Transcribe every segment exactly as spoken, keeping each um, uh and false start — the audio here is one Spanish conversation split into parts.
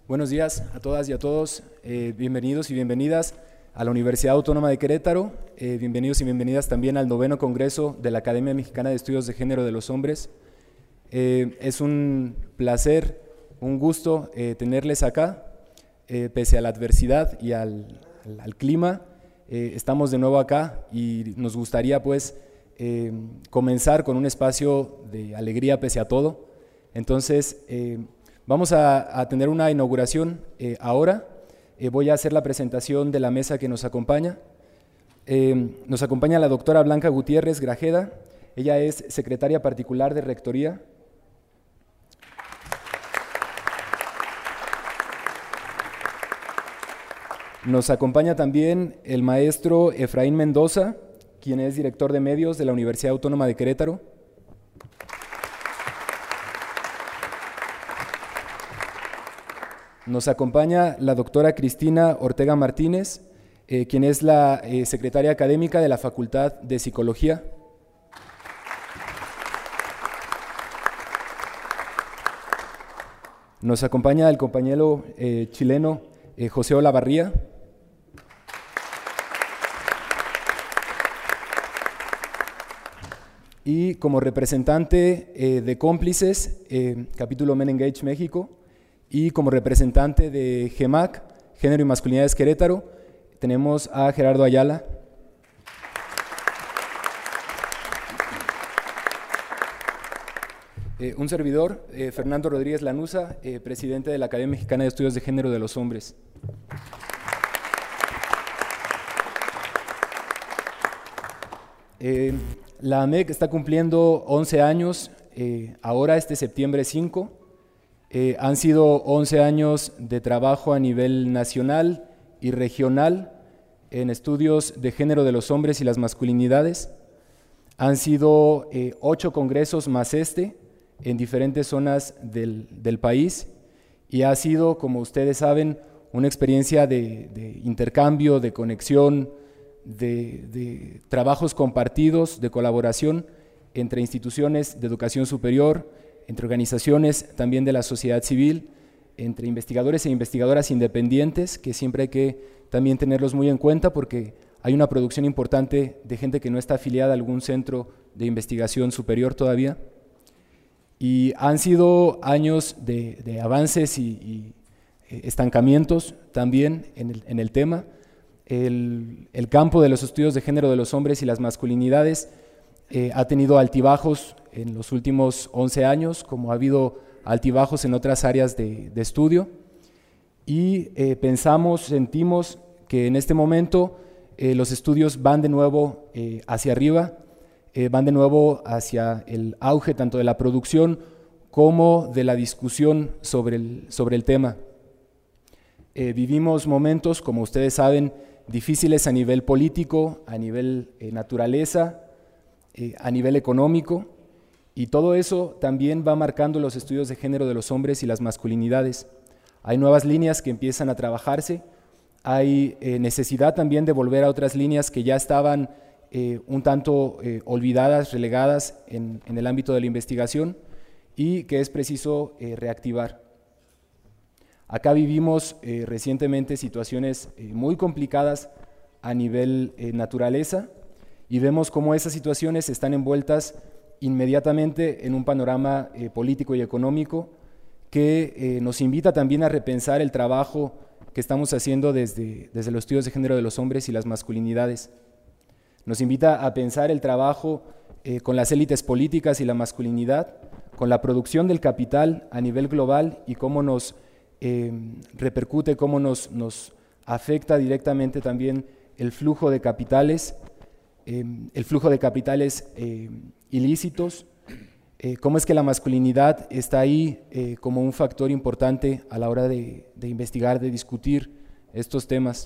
Buenos días a todas y a todos, eh, bienvenidos y bienvenidas a la Universidad Autónoma de Querétaro, eh, bienvenidos y bienvenidas también al noveno Congreso de la Academia Mexicana de Estudios de Género de los Hombres. Eh, es un placer, un gusto eh, tenerles acá, eh, pese a la adversidad y al, al, al clima, eh, estamos de nuevo acá y nos gustaría pues eh, comenzar con un espacio de alegría pese a todo. Entonces, eh, Vamos a, a tener una inauguración eh, ahora. Eh, voy a hacer la presentación de la mesa que nos acompaña. Eh, nos acompaña la doctora Blanca Gutiérrez Grajeda. Ella es secretaria particular de Rectoría. Nos acompaña también el maestro Efraín Mendoza, quien es director de medios de la Universidad Autónoma de Querétaro. Nos acompaña la doctora Cristina Ortega Martínez, eh, quien es la eh, secretaria académica de la Facultad de Psicología. Nos acompaña el compañero eh, chileno eh, José Olavarría. Y como representante eh, de Cómplices, eh, capítulo Men Engage México, y como representante de GEMAC, Género y Masculinidades Querétaro, tenemos a Gerardo Ayala. Eh, un servidor, eh, Fernando Rodríguez Lanuza, eh, presidente de la Academia Mexicana de Estudios de Género de los Hombres. Eh, la A M E C está cumpliendo once años, eh, ahora este septiembre cinco. Eh, han sido once años de trabajo a nivel nacional y regional en estudios de género de los hombres y las masculinidades. Han sido eh, ocho congresos más este en diferentes zonas del, del país y ha sido, como ustedes saben, una experiencia de, de intercambio, de conexión, de, de trabajos compartidos, de colaboración entre instituciones de educación superior, entre organizaciones también de la sociedad civil, entre investigadores e investigadoras independientes, que siempre hay que también tenerlos muy en cuenta porque hay una producción importante de gente que no está afiliada a algún centro de investigación superior todavía. Y han sido años de, de avances y, y estancamientos también en el, en el tema. El, el campo de los estudios de género de los hombres y las masculinidades eh, ha tenido altibajos en los últimos once años, como ha habido altibajos en otras áreas de, de estudio, y eh, pensamos, sentimos que en este momento eh, los estudios van de nuevo eh, hacia arriba, eh, van de nuevo hacia el auge tanto de la producción como de la discusión sobre el, sobre el tema. Eh, vivimos momentos, como ustedes saben, difíciles a nivel político, a nivel eh, naturaleza, eh, a nivel económico, y todo eso también va marcando los estudios de género de los hombres y las masculinidades. Hay nuevas líneas que empiezan a trabajarse, hay eh, necesidad también de volver a otras líneas que ya estaban eh, un tanto eh, olvidadas, relegadas en, en el ámbito de la investigación y que es preciso eh, reactivar. Acá vivimos eh, recientemente situaciones eh, muy complicadas a nivel eh, naturaleza y vemos cómo esas situaciones están envueltas inmediatamente en un panorama eh, político y económico que eh, nos invita también a repensar el trabajo que estamos haciendo desde, desde los estudios de género de los hombres y las masculinidades. Nos invita a pensar el trabajo eh, con las élites políticas y la masculinidad, con la producción del capital a nivel global y cómo nos eh, repercute, cómo nos, nos afecta directamente también el flujo de capitales, eh, el flujo de capitales eh, ilícitos, eh, cómo es que la masculinidad está ahí eh, como un factor importante a la hora de, de investigar, de discutir estos temas.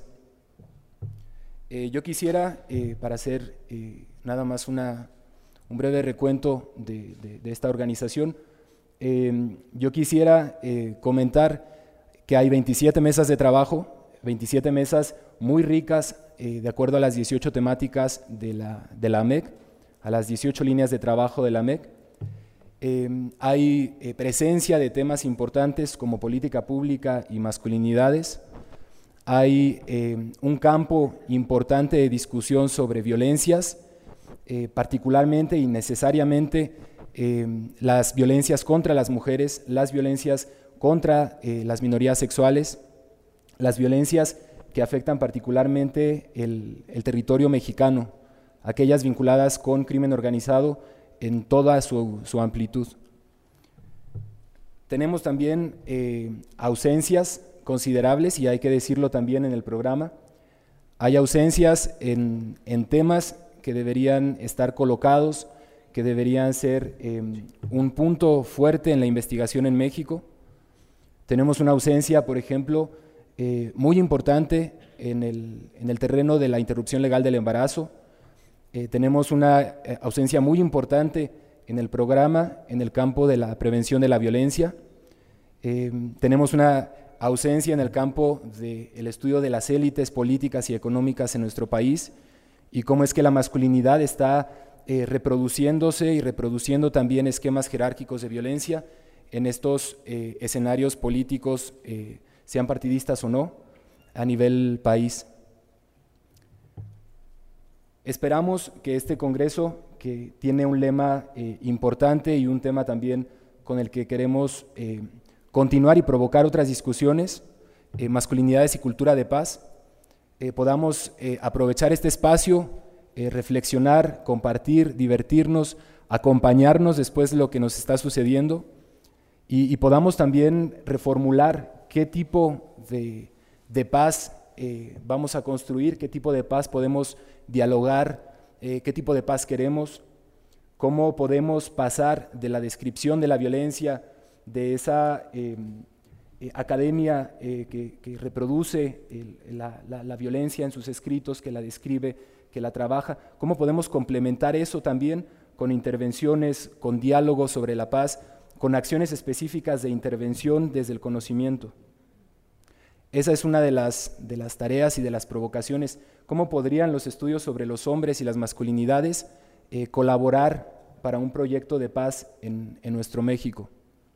Eh, yo quisiera, eh, para hacer eh, nada más una, un breve recuento de, de, de esta organización, eh, yo quisiera eh, comentar que hay veintisiete mesas de trabajo, veintisiete mesas muy ricas eh, de acuerdo a las dieciocho temáticas de la, de la A M E C, a las dieciocho líneas de trabajo de la A M E C. Eh, hay eh, presencia de temas importantes como política pública y masculinidades. Hay eh, un campo importante de discusión sobre violencias, eh, particularmente y necesariamente eh, las violencias contra las mujeres, las violencias contra eh, las minorías sexuales, las violencias que afectan particularmente el, el territorio mexicano, aquellas vinculadas con crimen organizado en toda su, su amplitud. Tenemos también eh, ausencias considerables, y hay que decirlo también en el programa. Hay ausencias en, en temas que deberían estar colocados, que deberían ser eh, un punto fuerte en la investigación en México. Tenemos una ausencia, por ejemplo, eh, muy importante en el, en el terreno de la interrupción legal del embarazo. Eh, tenemos una eh, ausencia muy importante en el programa, en el campo de la prevención de la violencia. Eh, tenemos una ausencia en el campo del estudio de las élites políticas y económicas en nuestro país y cómo es que la masculinidad está eh, reproduciéndose y reproduciendo también esquemas jerárquicos de violencia en estos eh, escenarios políticos, eh, sean partidistas o no, a nivel país. Esperamos que este Congreso, que tiene un lema eh, importante y un tema también con el que queremos eh, continuar y provocar otras discusiones, eh, masculinidades y cultura de paz, eh, podamos eh, aprovechar este espacio, eh, reflexionar, compartir, divertirnos, acompañarnos después de lo que nos está sucediendo y, y podamos también reformular qué tipo de, de paz eh, vamos a construir, qué tipo de paz podemos dialogar, eh, qué tipo de paz queremos, cómo podemos pasar de la descripción de la violencia, de esa eh, eh, academia eh, que, que reproduce el, la, la, la violencia en sus escritos, que la describe, que la trabaja, cómo podemos complementar eso también con intervenciones, con diálogos sobre la paz, con acciones específicas de intervención desde el conocimiento. Esa es una de las, de las tareas y de las provocaciones. ¿Cómo podrían los estudios sobre los hombres y las masculinidades eh, colaborar para un proyecto de paz en, en nuestro México?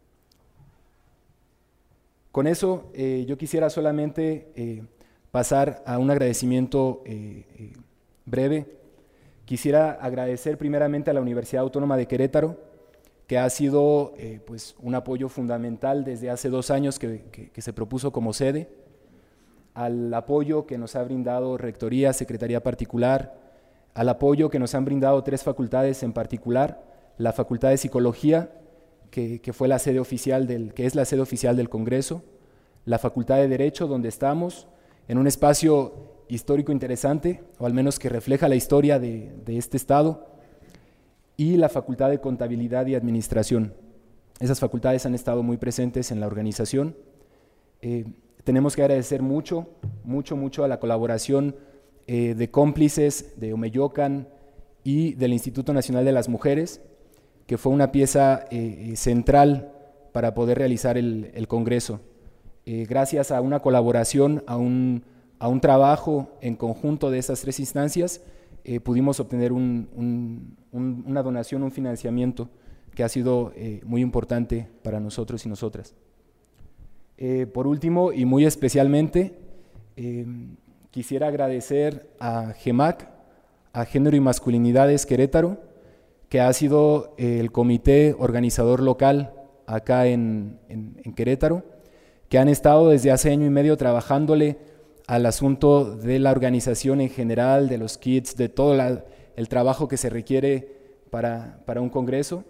Con eso eh, yo quisiera solamente eh, pasar a un agradecimiento eh, eh, breve. Quisiera agradecer primeramente a la Universidad Autónoma de Querétaro, que ha sido eh, pues, un apoyo fundamental desde hace dos años que, que, que se propuso como sede, al apoyo que nos ha brindado Rectoría, Secretaría Particular, al apoyo que nos han brindado tres facultades en particular, la Facultad de Psicología, que, que, fue la sede oficial del, que es la sede oficial del Congreso, la Facultad de Derecho, donde estamos, en un espacio histórico interesante, o al menos que refleja la historia de, de este Estado, y la Facultad de Contabilidad y Administración. Esas facultades han estado muy presentes en la organización. Eh, tenemos que agradecer mucho, mucho, mucho a la colaboración eh, de cómplices de Omeyocan y del Instituto Nacional de las Mujeres, que fue una pieza eh, central para poder realizar el, el Congreso. Eh, gracias a una colaboración, a un, a un trabajo en conjunto de esas tres instancias, eh, pudimos obtener un, un, un, una donación, un financiamiento que ha sido eh, muy importante para nosotros y nosotras. Eh, por último, y muy especialmente, eh, quisiera agradecer a GEMAC, a Género y Masculinidades Querétaro, que ha sido eh, el comité organizador local acá en, en, en Querétaro, que han estado desde hace año y medio trabajándole al asunto de la organización en general, de los kits, de todo la, el trabajo que se requiere para, para un congreso,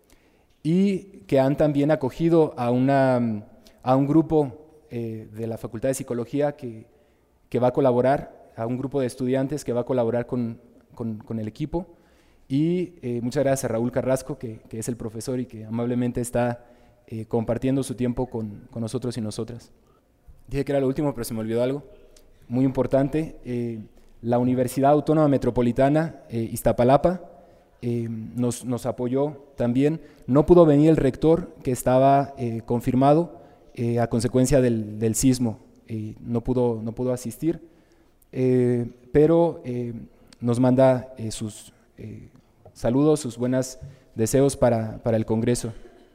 y que han también acogido a, una, a un grupo eh, de la Facultad de Psicología que, que va a colaborar, a un grupo de estudiantes que va a colaborar con, con, con el equipo, y eh, muchas gracias a Raúl Carrasco, que, que es el profesor y que amablemente está eh, compartiendo su tiempo con, con nosotros y nosotras. Dije que era lo último, pero se me olvidó algo muy importante. Eh, la Universidad Autónoma Metropolitana eh, Iztapalapa eh, nos, nos apoyó también. No pudo venir el rector, que estaba eh, confirmado eh, a consecuencia del, del sismo, eh, no, pudo, no pudo asistir, eh, pero eh, nos manda eh, sus eh, saludos, sus buenas deseos para, para el Congreso.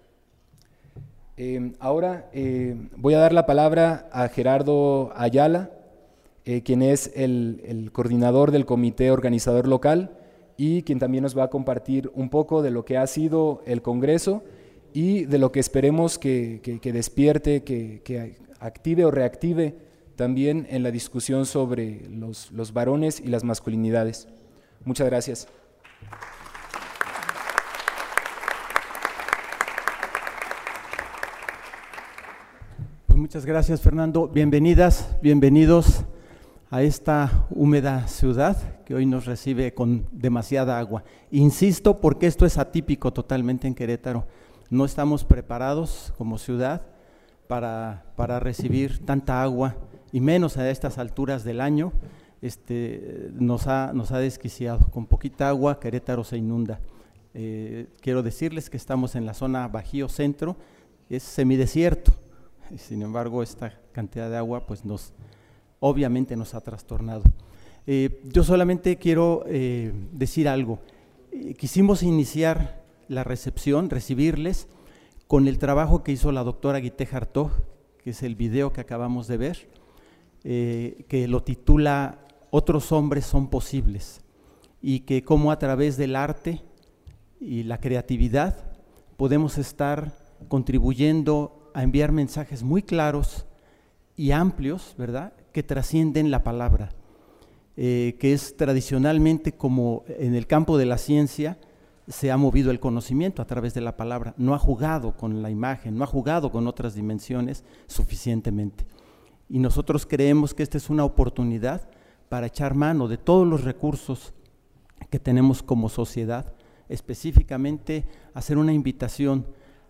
Eh, ahora eh, voy a dar la palabra a Gerardo Ayala, eh, quien es el, el coordinador del comité organizador local y quien también nos va a compartir un poco de lo que ha sido el Congreso y de lo que esperemos que, que, que despierte, que, que active o reactive también en la discusión sobre los, los varones y las masculinidades. Muchas gracias. Muchas gracias, Fernando. Bienvenidas, bienvenidos a esta húmeda ciudad que hoy nos recibe con demasiada agua. Insisto, porque esto es atípico totalmente en Querétaro. No estamos preparados como ciudad para, para recibir tanta agua, y menos a estas alturas del año. Este, nos, ha, nos ha desquiciado. Con poquita agua, Querétaro se inunda. Eh, quiero decirles que estamos en la zona Bajío Centro, es semidesierto. Sin embargo, esta cantidad de agua pues nos, obviamente nos ha trastornado. Eh, yo solamente quiero eh, decir algo. Eh, quisimos iniciar la recepción, recibirles, con el trabajo que hizo la doctora Guité Jartó, que es el video que acabamos de ver, eh, que lo titula Otros hombres son posibles, y que cómo a través del arte y la creatividad podemos estar contribuyendo a enviar mensajes muy claros y amplios, ¿verdad?, que trascienden la palabra, eh, que es tradicionalmente como en el campo de la ciencia se ha movido el conocimiento a través de la palabra, no ha jugado con la imagen, no ha jugado con otras dimensiones suficientemente. Y nosotros creemos que esta es una oportunidad para echar mano de todos los recursos que tenemos como sociedad, específicamente hacer una invitación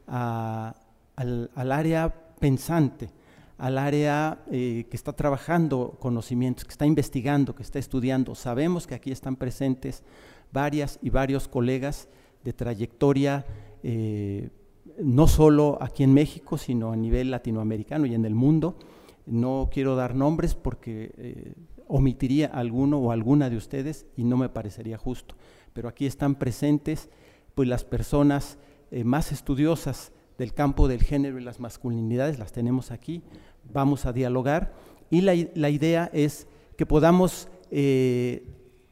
a Al, al área pensante, al área eh, que está trabajando conocimientos, que está investigando, que está estudiando. Sabemos que aquí están presentes varias y varios colegas de trayectoria, eh, no solo aquí en México, sino a nivel latinoamericano y en el mundo. No quiero dar nombres porque eh, omitiría alguno o alguna de ustedes y no me parecería justo, pero aquí están presentes pues las personas eh, más estudiosas del campo del género y las masculinidades, las tenemos aquí, vamos a dialogar y la, la idea es que podamos eh,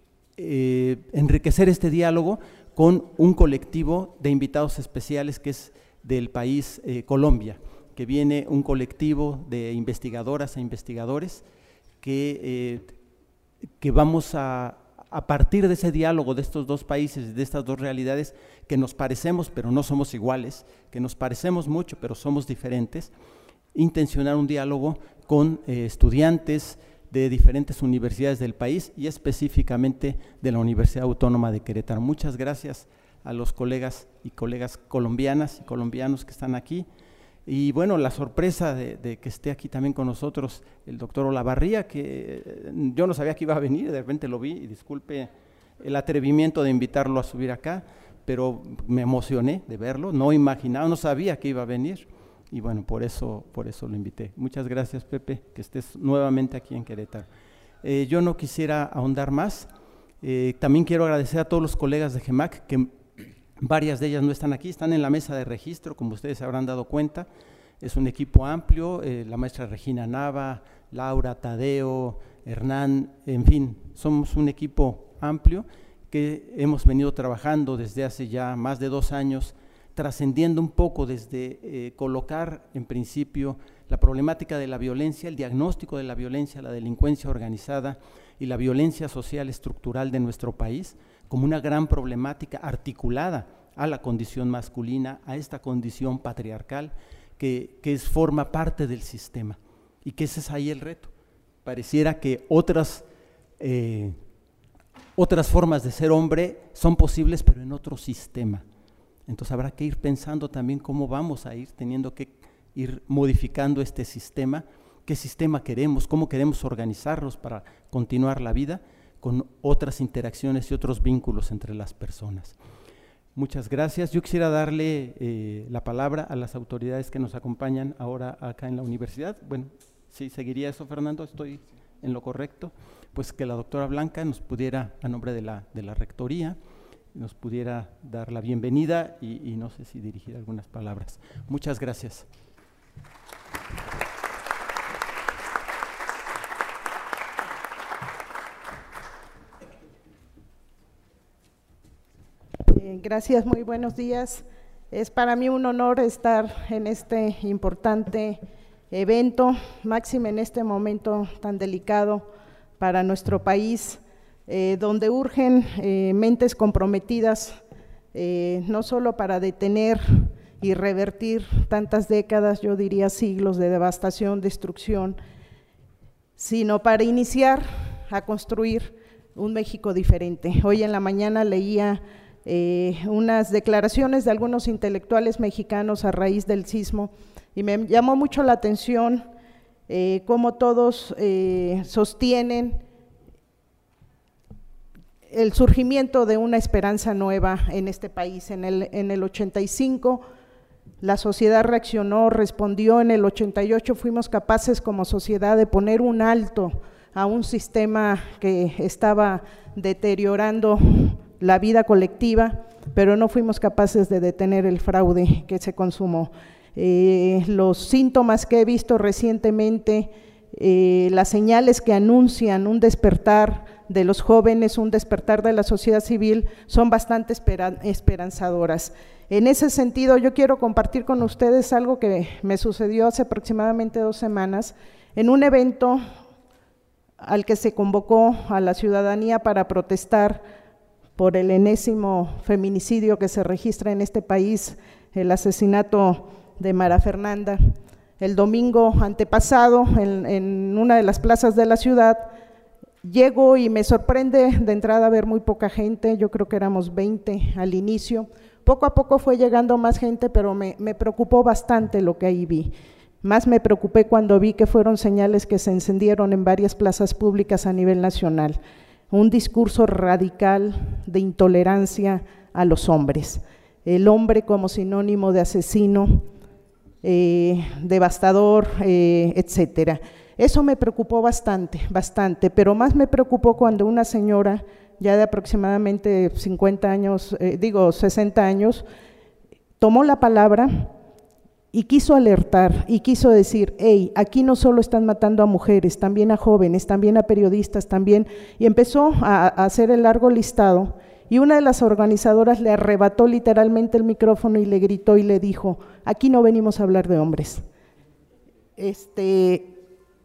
eh, enriquecer este diálogo con un colectivo de invitados especiales que es del país eh, Colombia, que viene un colectivo de investigadoras e investigadores que, eh, que vamos a, a partir de ese diálogo de estos dos países, de estas dos realidades, que nos parecemos pero no somos iguales, que nos parecemos mucho pero somos diferentes, intencionar un diálogo con eh, estudiantes de diferentes universidades del país y específicamente de la Universidad Autónoma de Querétaro. Muchas gracias a los colegas y colegas colombianas y colombianos que están aquí. Y bueno, la sorpresa de, de que esté aquí también con nosotros el doctor Olavarría, que yo no sabía que iba a venir, de repente lo vi, y disculpe el atrevimiento de invitarlo a subir acá, pero me emocioné de verlo, no imaginaba, no sabía que iba a venir, y bueno, por eso, por eso lo invité. Muchas gracias, Pepe, que estés nuevamente aquí en Querétaro. Eh, yo no quisiera ahondar más, eh, también quiero agradecer a todos los colegas de GEMAC, que varias de ellas no están aquí, están en la mesa de registro, como ustedes se habrán dado cuenta. Es un equipo amplio, eh, la maestra Regina Nava, Laura, Tadeo, Hernán, en fin, somos un equipo amplio que hemos venido trabajando desde hace ya más de dos años, trascendiendo un poco desde eh, colocar en principio la problemática de la violencia, el diagnóstico de la violencia, la delincuencia organizada y la violencia social estructural de nuestro país como una gran problemática articulada a la condición masculina, a esta condición patriarcal que, que es, forma parte del sistema, y que ese es ahí el reto. Pareciera que otras, eh, otras formas de ser hombre son posibles, pero en otro sistema. Entonces habrá que ir pensando también cómo vamos a ir teniendo que ir modificando este sistema, qué sistema queremos, cómo queremos organizarnos para continuar la vida con otras interacciones y otros vínculos entre las personas. Muchas gracias. Yo quisiera darle eh, la palabra a las autoridades que nos acompañan ahora acá en la universidad. Bueno, sí, seguiría eso, Fernando, estoy en lo correcto. Pues que la doctora Blanca nos pudiera, a nombre de la, de la rectoría, nos pudiera dar la bienvenida y, y no sé si dirigir algunas palabras. Muchas gracias. Gracias, muy buenos días. Es para mí un honor estar en este importante evento, máxime en este momento tan delicado para nuestro país, eh, donde urgen eh, mentes comprometidas, eh, no solo para detener y revertir tantas décadas, yo diría siglos de devastación, destrucción, sino para iniciar a construir un México diferente. Hoy en la mañana leía Eh, unas declaraciones de algunos intelectuales mexicanos a raíz del sismo y me llamó mucho la atención eh, cómo todos eh, sostienen el surgimiento de una esperanza nueva en este país. En el, en el ochenta y cinco la sociedad reaccionó, respondió, en el ochenta y ocho fuimos capaces como sociedad de poner un alto a un sistema que estaba deteriorando la vida colectiva, pero no fuimos capaces de detener el fraude que se consumó. Eh, los síntomas que he visto recientemente, eh, las señales que anuncian un despertar de los jóvenes, un despertar de la sociedad civil, son bastante esperan- esperanzadoras. En ese sentido, yo quiero compartir con ustedes algo que me sucedió hace aproximadamente dos semanas, en un evento al que se convocó a la ciudadanía para protestar por el enésimo feminicidio que se registra en este país, el asesinato de Mara Fernanda. El domingo antepasado, en, en una de las plazas de la ciudad, llego y me sorprende de entrada ver muy poca gente, yo creo que éramos veinte al inicio. Poco a poco fue llegando más gente, pero me, me preocupó bastante lo que ahí vi. Más me preocupé cuando vi que fueron señales que se encendieron en varias plazas públicas a nivel nacional. Un discurso radical de intolerancia a los hombres, el hombre como sinónimo de asesino, eh, devastador, eh, etcétera. Eso me preocupó bastante, bastante, pero más me preocupó cuando una señora ya de aproximadamente cincuenta años, eh, digo sesenta años, tomó la palabra y quiso alertar y quiso decir, hey, aquí no solo están matando a mujeres, también a jóvenes, también a periodistas, también, y empezó a, a hacer el largo listado, y una de las organizadoras le arrebató literalmente el micrófono y le gritó y le dijo, aquí no venimos a hablar de hombres. Este,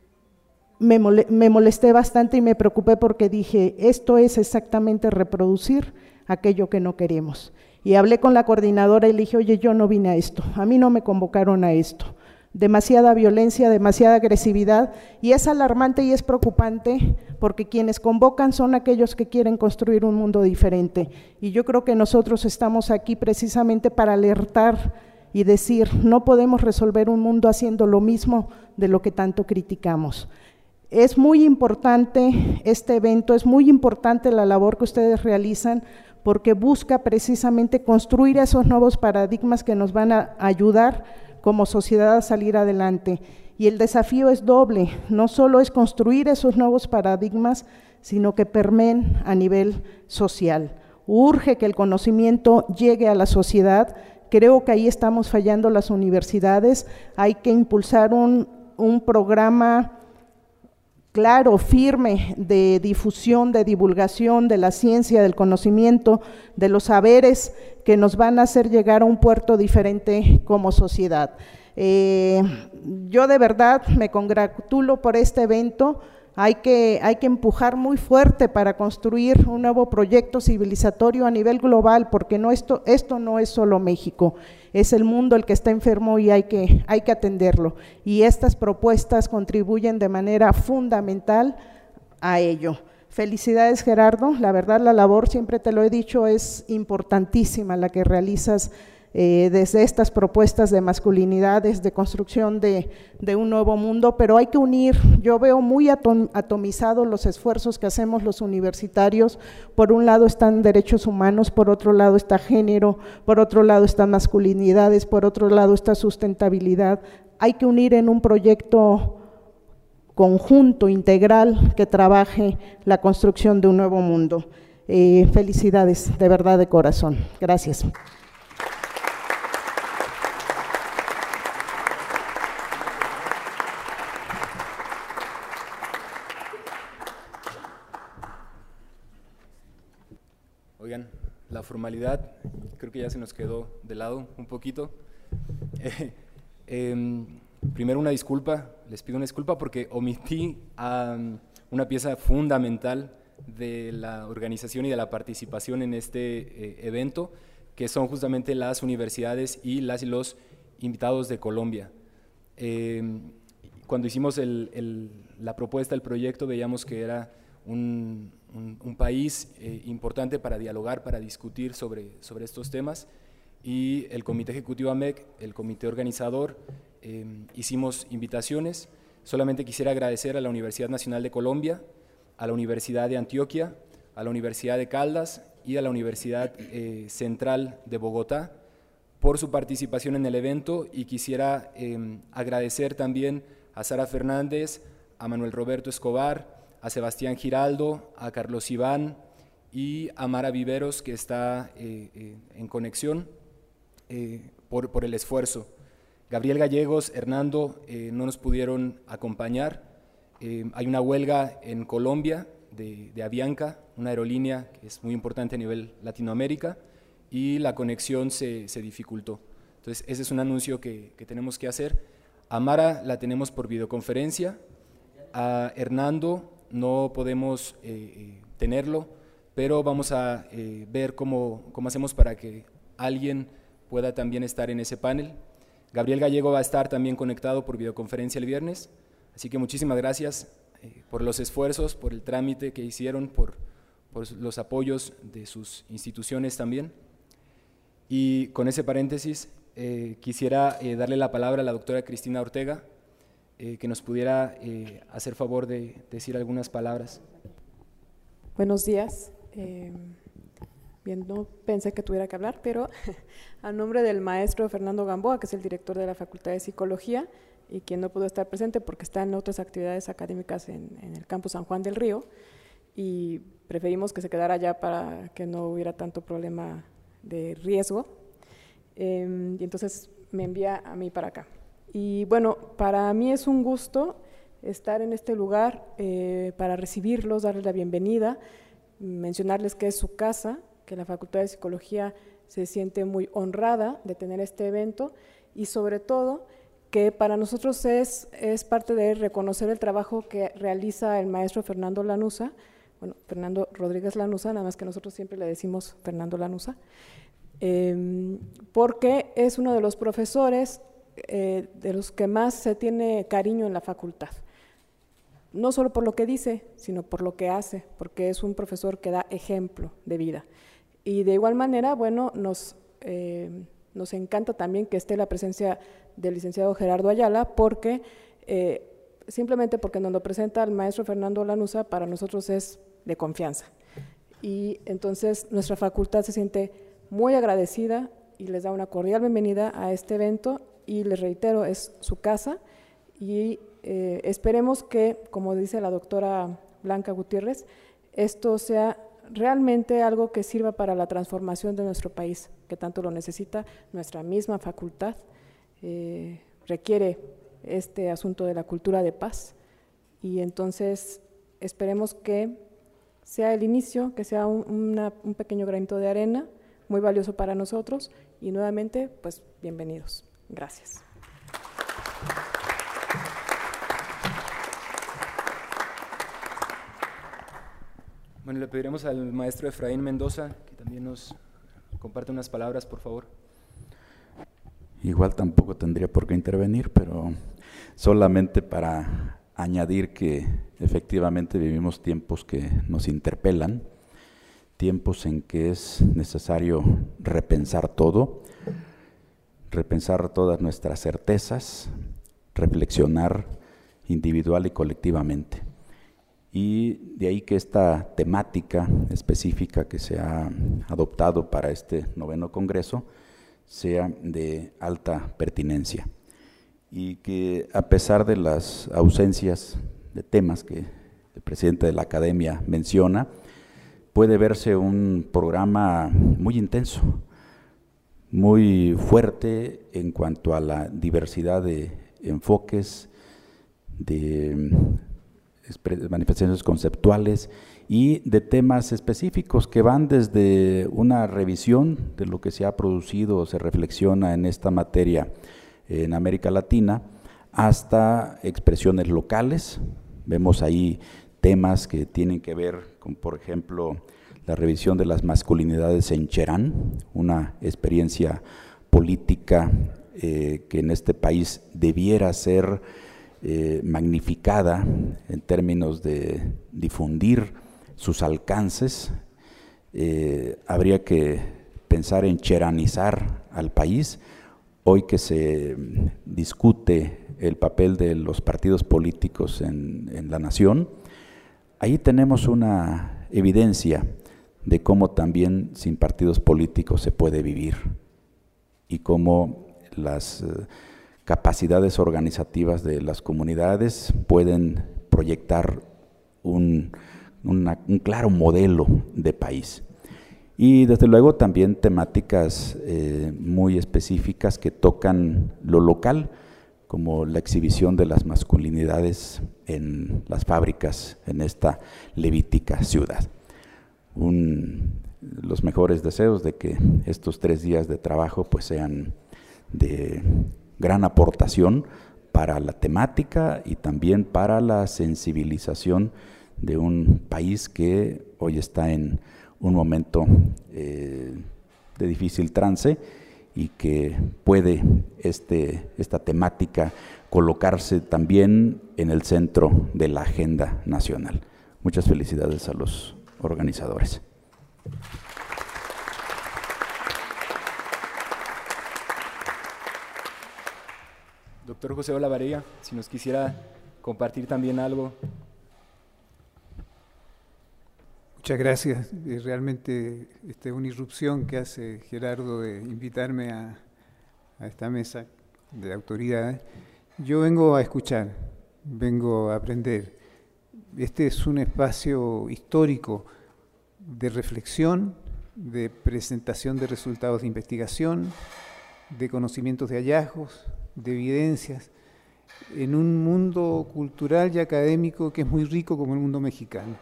me, mole, me molesté bastante y me preocupé porque dije, esto es exactamente reproducir aquello que no queremos. Y hablé con la coordinadora y le dije, oye, yo no vine a esto, a mí no me convocaron a esto. Demasiada violencia, demasiada agresividad, y es alarmante y es preocupante porque quienes convocan son aquellos que quieren construir un mundo diferente. Y yo creo que nosotros estamos aquí precisamente para alertar y decir, no podemos resolver un mundo haciendo lo mismo de lo que tanto criticamos. Es muy importante este evento, es muy importante la labor que ustedes realizan, porque busca precisamente construir esos nuevos paradigmas que nos van a ayudar como sociedad a salir adelante. Y el desafío es doble, no solo es construir esos nuevos paradigmas, sino que permeen a nivel social. Urge que el conocimiento llegue a la sociedad, creo que ahí estamos fallando las universidades, hay que impulsar un, un programa claro, firme de difusión, de divulgación de la ciencia, del conocimiento, de los saberes que nos van a hacer llegar a un puerto diferente como sociedad. Eh, yo de verdad me congratulo por este evento, hay que, hay que empujar muy fuerte para construir un nuevo proyecto civilizatorio a nivel global, porque no esto, esto no es solo México, es el mundo el que está enfermo y hay que, hay que atenderlo. Y estas propuestas contribuyen de manera fundamental a ello. Felicidades, Gerardo, la verdad la labor, siempre te lo he dicho, es importantísima la que realizas eh, desde estas propuestas de masculinidades, de construcción de, de un nuevo mundo, pero hay que unir, yo veo muy atom, atomizados los esfuerzos que hacemos los universitarios. Por un lado están derechos humanos, por otro lado está género, por otro lado están masculinidades, por otro lado está sustentabilidad. Hay que unir en un proyecto conjunto, integral, que trabaje la construcción de un nuevo mundo. Eh, felicidades, de verdad, de corazón. Gracias. Oigan, la formalidad creo que ya se nos quedó de lado un poquito. Eh, eh, primero una disculpa, les pido una disculpa porque omití um, una pieza fundamental de la organización y de la participación en este eh, evento, que son justamente las universidades y las y los invitados de Colombia. Eh, cuando hicimos el, el, la propuesta, el proyecto, veíamos que era un, un, un país eh, importante para dialogar, para discutir sobre, sobre estos temas, y el Comité Ejecutivo A M E C, el comité organizador, eh, hicimos invitaciones. Solamente quisiera agradecer a la Universidad Nacional de Colombia, a la Universidad de Antioquia, a la Universidad de Caldas y a la Universidad eh, Central de Bogotá por su participación en el evento, y quisiera eh, agradecer también a Sara Fernández, a Manuel Roberto Escobar, a Sebastián Giraldo, a Carlos Iván y a Mara Viveros, que está eh, eh, en conexión, eh, por, por el esfuerzo. Gabriel Gallegos, Hernando eh, no nos pudieron acompañar. Eh, hay una huelga en Colombia de, de Avianca, una aerolínea que es muy importante a nivel Latinoamérica, y la conexión se, se dificultó. Entonces ese es un anuncio que, que tenemos que hacer. A Mara la tenemos por videoconferencia, a Hernando no podemos eh, tenerlo, pero vamos a eh, ver cómo, cómo hacemos para que alguien pueda también estar en ese panel. Gabriel Gallego va a estar también conectado por videoconferencia el viernes, así que muchísimas gracias eh, por los esfuerzos, por el trámite que hicieron, por, por los apoyos de sus instituciones también. Y con ese paréntesis, eh, quisiera eh, darle la palabra a la doctora Cristina Ortega, eh, que nos pudiera eh, hacer favor de decir algunas palabras. Buenos días. Eh, bien, no pensé que tuviera que hablar, pero a nombre del maestro Fernando Gamboa, que es el director de la Facultad de Psicología y quien no pudo estar presente porque está en otras actividades académicas en, en el campus San Juan del Río, y preferimos que se quedara allá para que no hubiera tanto problema de riesgo, eh, y entonces me envía a mí para acá. Y bueno, para mí es un gusto estar en este lugar eh, para recibirlos, darles la bienvenida, mencionarles que es su casa, que la Facultad de Psicología se siente muy honrada de tener este evento, y sobre todo que para nosotros es, es parte de reconocer el trabajo que realiza el maestro Fernando Lanuza, bueno, Fernando Rodríguez Lanuza, nada más que nosotros siempre le decimos Fernando Lanuza, eh, porque es uno de los profesores eh, de los que más se tiene cariño en la facultad. No solo por lo que dice, sino por lo que hace, porque es un profesor que da ejemplo de vida. Y de igual manera, bueno, nos, eh, nos encanta también que esté la presencia del licenciado Gerardo Ayala, porque eh, simplemente porque nos lo presenta el maestro Fernando Lanuza, para nosotros es de confianza. Y entonces nuestra facultad se siente muy agradecida y les da una cordial bienvenida a este evento, y les reitero, es su casa, y eh, esperemos que, como dice la doctora Blanca Gutiérrez, esto sea realmente algo que sirva para la transformación de nuestro país, que tanto lo necesita. Nuestra misma facultad eh, requiere este asunto de la cultura de paz, y entonces esperemos que sea el inicio, que sea un, una, un pequeño granito de arena muy valioso para nosotros, y nuevamente, pues bienvenidos. Gracias. Bueno, le pediremos al maestro Efraín Mendoza que también nos comparte unas palabras, por favor. Igual tampoco tendría por qué intervenir, pero solamente para añadir que efectivamente vivimos tiempos que nos interpelan, tiempos en que es necesario repensar todo, repensar todas nuestras certezas, reflexionar individual y colectivamente. Y de ahí que esta temática específica que se ha adoptado para este noveno congreso sea de alta pertinencia, y que a pesar de las ausencias de temas que el presidente de la academia menciona, puede verse un programa muy intenso, muy fuerte en cuanto a la diversidad de enfoques, de manifestaciones conceptuales y de temas específicos que van desde una revisión de lo que se ha producido o se reflexiona en esta materia en América Latina, hasta expresiones locales. Vemos ahí temas que tienen que ver con, por ejemplo, la revisión de las masculinidades en Cherán, una experiencia política eh, que en este país debiera ser eh, magnificada en términos de difundir sus alcances. Eh, habría que pensar en cheranizar al país. Hoy que se discute el papel de los partidos políticos en, en la nación, ahí tenemos una evidencia de cómo también sin partidos políticos se puede vivir y cómo las eh, capacidades organizativas de las comunidades pueden proyectar un, una, un claro modelo de país. Y desde luego también temáticas eh, muy específicas que tocan lo local, como la exhibición de las masculinidades en las fábricas en esta levítica ciudad. Un, los mejores deseos de que estos tres días de trabajo pues sean de gran aportación para la temática y también para la sensibilización de un país que hoy está en un momento eh, de difícil trance y que puede este, esta temática colocarse también en el centro de la agenda nacional. Muchas felicidades a los organizadores. Doctor José Olavarría, si nos quisiera compartir también algo. Muchas gracias. Realmente esta una irrupción que hace Gerardo de invitarme a, a esta mesa de autoridades. Yo vengo a escuchar, vengo a aprender. Este es un espacio histórico de reflexión, de presentación de resultados de investigación, de conocimientos de hallazgos, de evidencias, en un mundo cultural y académico que es muy rico como el mundo mexicano.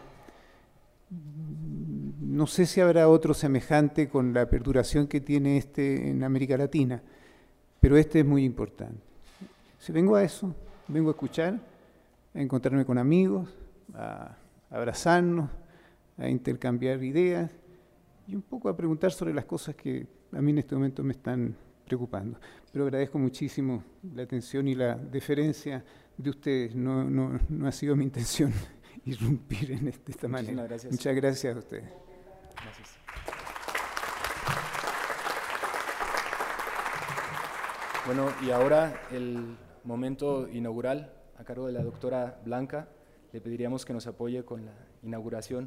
No sé si habrá otro semejante con la perduración que tiene este en América Latina, pero este es muy importante. Si vengo a eso, vengo a escuchar, a encontrarme con amigos, a abrazarnos, a intercambiar ideas y un poco a preguntar sobre las cosas que a mí en este momento me están preocupando. Pero agradezco muchísimo la atención y la deferencia de ustedes. No, no, no ha sido mi intención irrumpir en este, de esta manera. Gracias. Muchas gracias a ustedes. Gracias. Bueno, y ahora el momento inaugural a cargo de la doctora Blanca. Le pediríamos que nos apoye con la inauguración.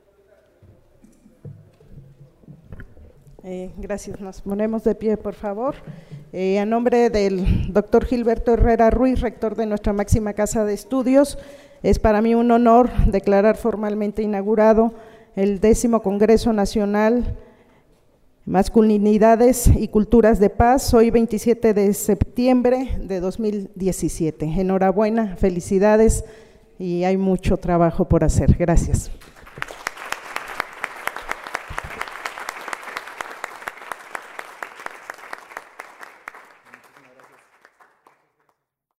Eh, gracias, nos ponemos de pie, por favor. Eh, a nombre del doctor Gilberto Herrera Ruiz, rector de nuestra máxima casa de estudios, es para mí un honor declarar formalmente inaugurado el décimo Congreso Nacional Masculinidades y Culturas de Paz, hoy veintisiete de septiembre de dos mil diecisiete. Enhorabuena, felicidades y hay mucho trabajo por hacer. Gracias.